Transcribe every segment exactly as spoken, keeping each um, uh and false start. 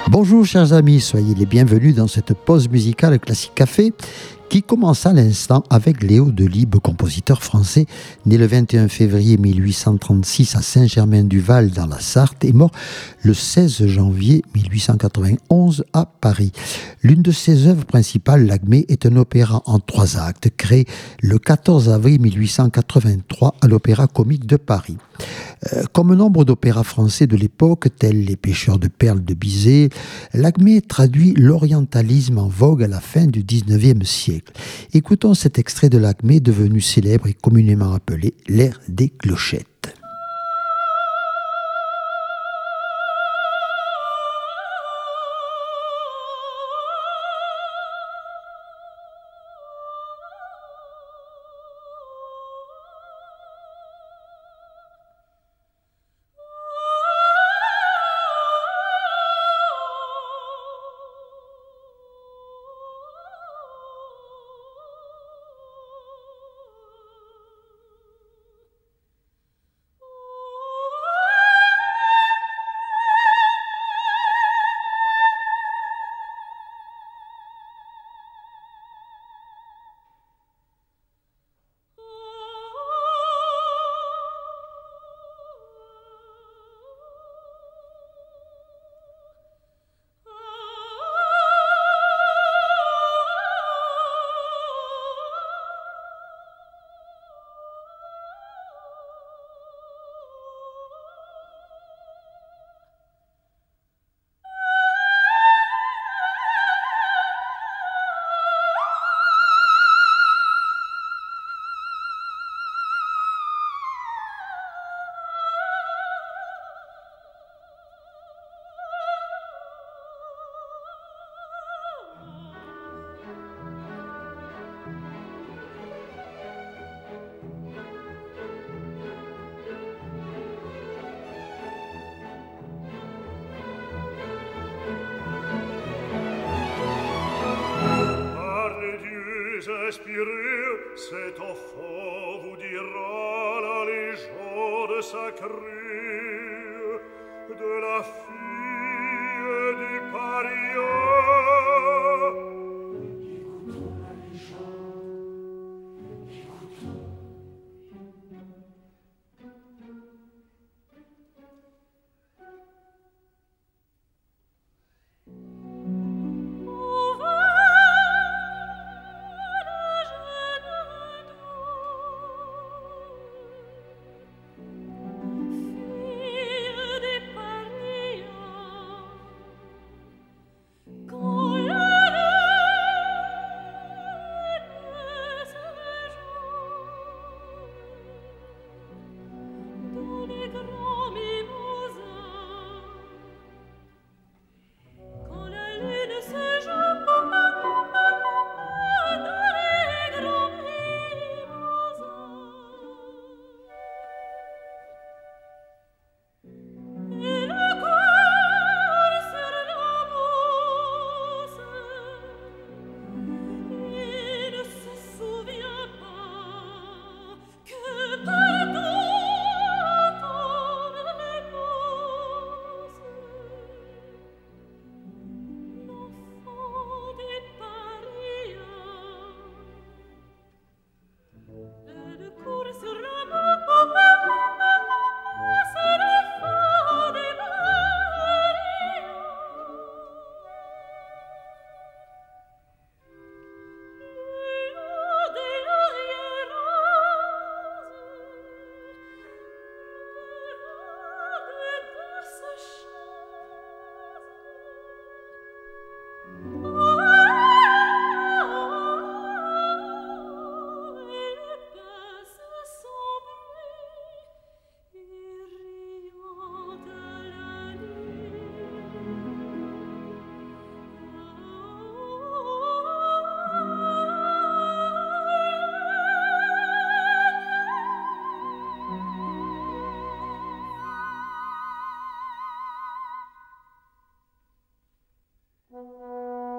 Bonjour chers amis, soyez les bienvenus dans cette pause musicale Classique Café qui commence à l'instant avec Léo Delibes, compositeur français, né le vingt et un février mille huit cent trente-six à Saint-Germain-du-Val dans la Sarthe et mort le seize janvier mille huit cent quatre-vingt-onze à Paris. L'une de ses œuvres principales, L'Acmé, est un opéra en trois actes créé le quatorze avril mille huit cent quatre-vingt-trois à l'Opéra Comique de Paris. Euh, comme nombre d'opéras français de l'époque, tels Les Pêcheurs de perles de Bizet, L'Acmé traduit l'orientalisme en vogue à la fin du dix-neuvième siècle. Écoutons cet extrait de L'Acmé devenu célèbre et communément appelé l'air des clochettes. Inspirez, cet enfant vous dira la légende sacrée de la fille du paria. Écoutons la légende, écoutons. Thank you.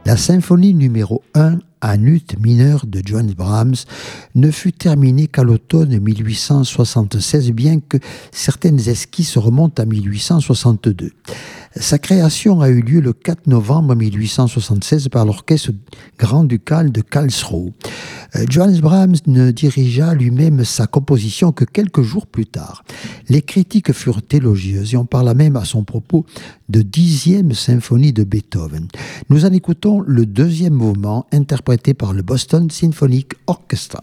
La symphonie numéro un en ut mineur de Johannes Brahms ne fut terminée qu'à l'automne mille huit cent soixante-seize, bien que certaines esquisses remontent à mille huit cent soixante-deux. Sa création a eu lieu le quatre novembre mille huit cent soixante-seize par l'orchestre grand-ducal de Karlsruhe. Johannes Brahms ne dirigea lui-même sa composition que quelques jours plus tard. Les critiques furent élogieuses et on parla même à son propos de dixième symphonie de Beethoven. Nous en écoutons le deuxième mouvement interprété par le Boston Symphonic Orchestra.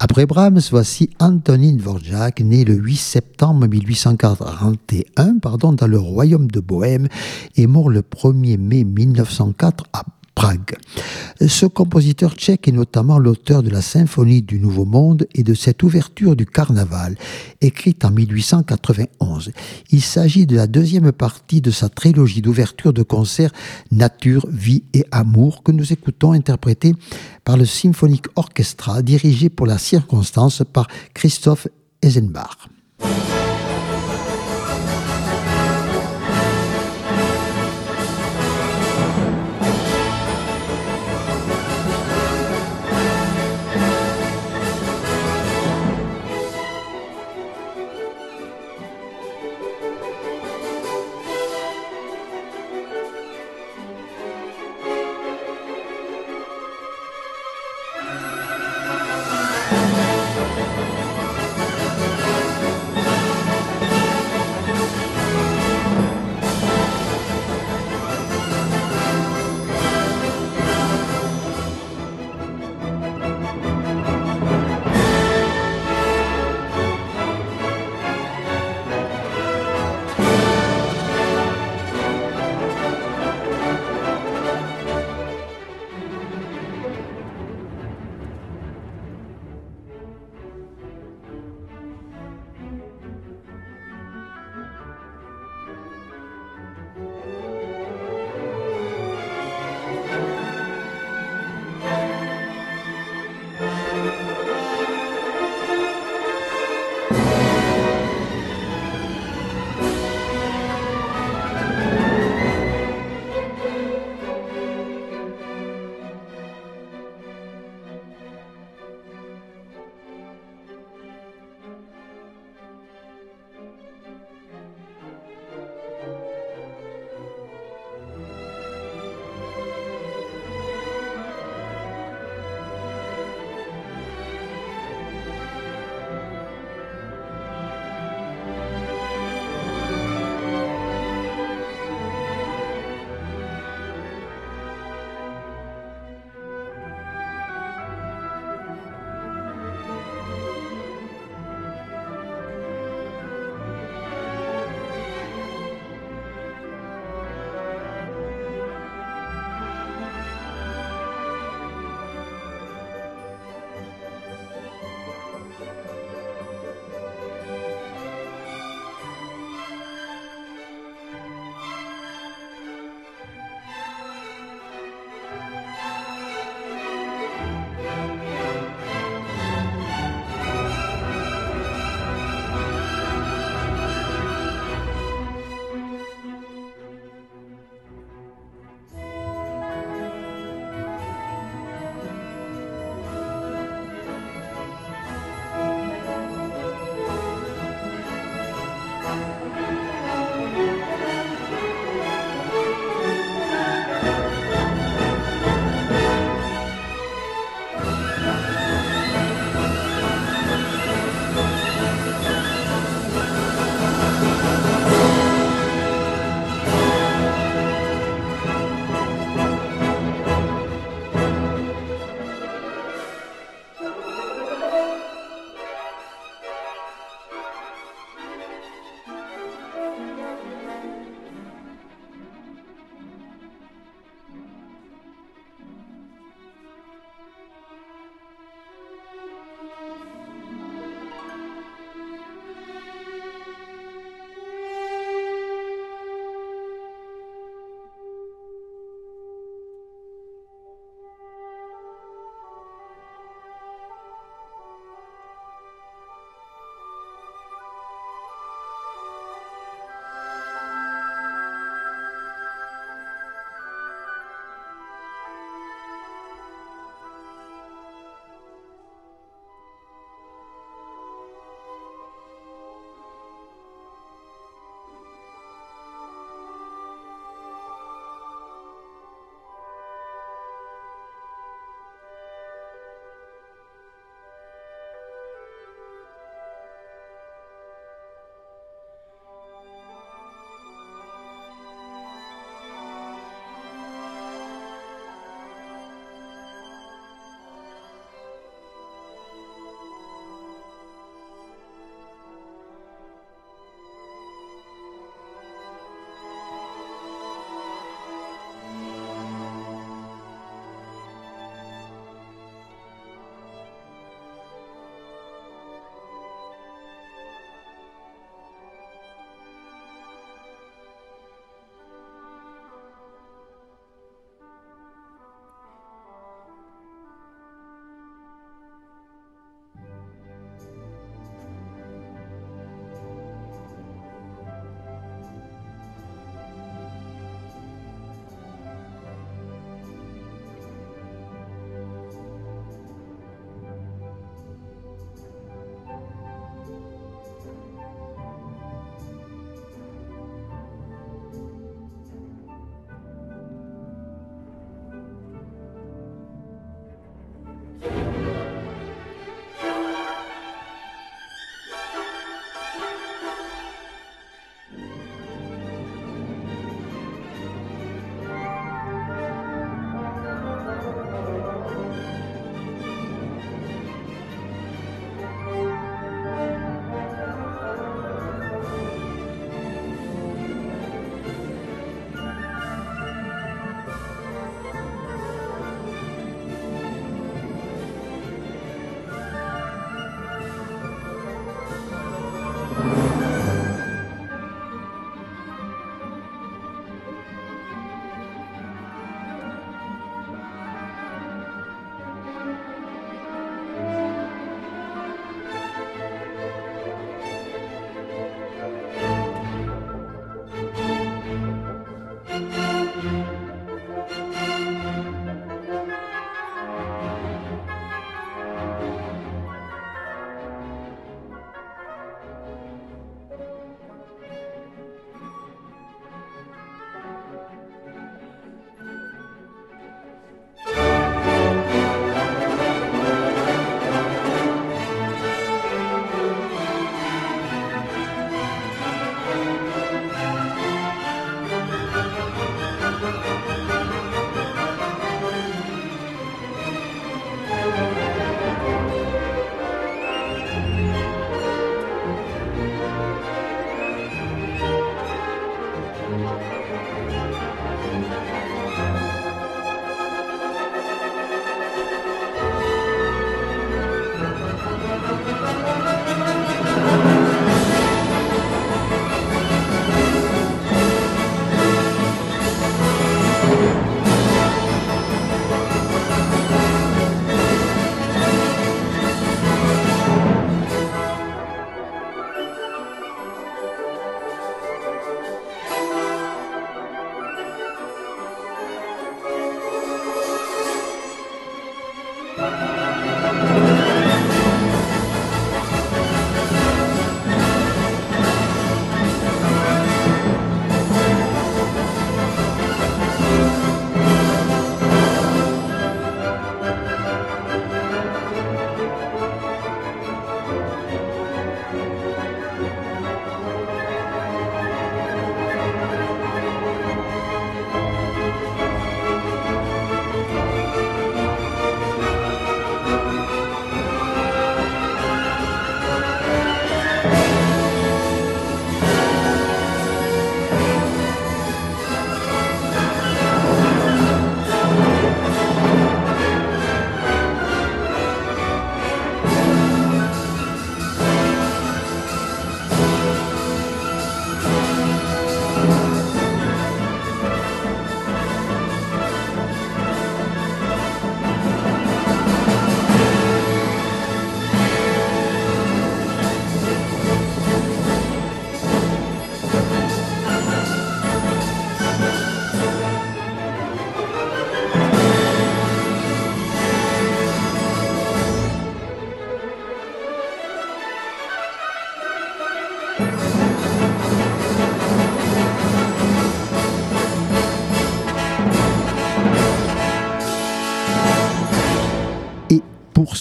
Après Brahms, voici Antonin Dvorak, né le huit septembre mille huit cent quarante et un pardon, dans le royaume de Bohême et mort le premier mai mille neuf cent quatre à Prague. Ce compositeur tchèque est notamment l'auteur de la Symphonie du Nouveau Monde et de cette ouverture du Carnaval, écrite en mille huit cent quatre-vingt-onze. Il s'agit de la deuxième partie de sa trilogie d'ouverture de concert Nature, Vie et Amour que nous écoutons interprétée par le Symphonic Orchestra dirigé pour la circonstance par Christoph Eisenbach. Thank you.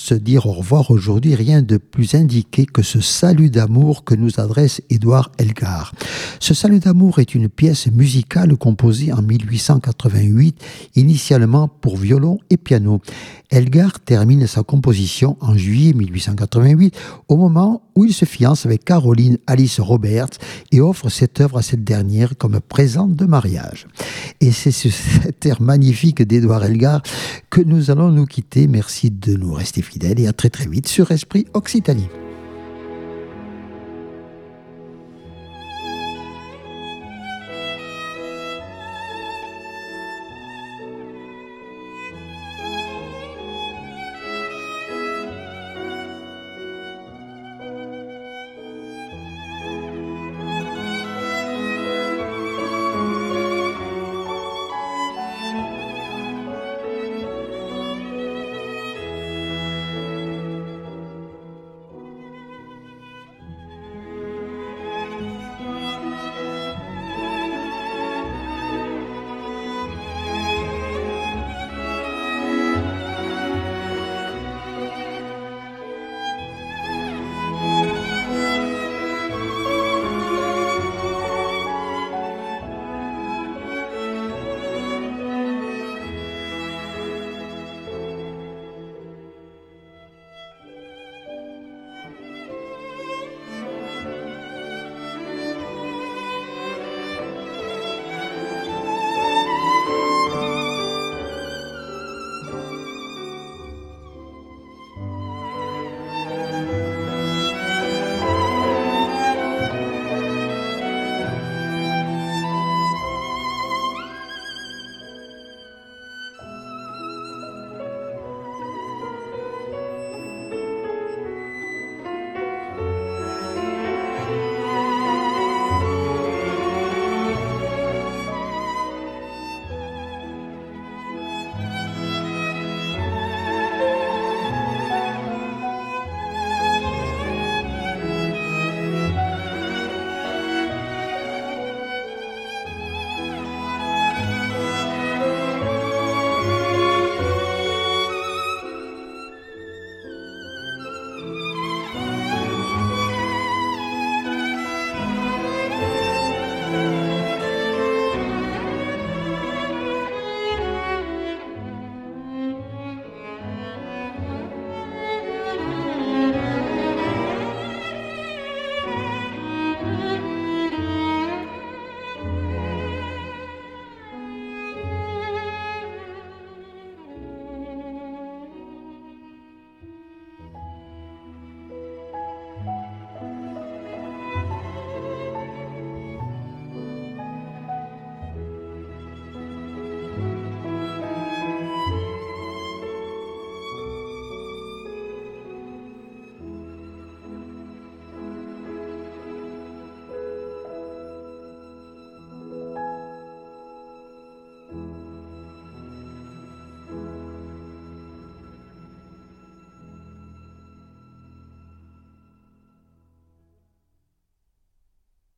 se dire au revoir aujourd'hui, rien de plus indiqué que ce salut d'amour que nous adresse Édouard Elgar. Ce salut d'amour est une pièce musicale composée en mille huit cent quatre-vingt-huit, initialement pour violon et piano. Elgar termine sa composition en juillet mille huit cent quatre-vingt-huit, au moment où il se fiance avec Caroline Alice Roberts et offre cette œuvre à cette dernière comme présent de mariage. Et c'est sur cet air magnifique d'Édouard Elgar que nous allons nous quitter. Merci de nous rester fidèles et à très très vite sur Esprit Occitanie.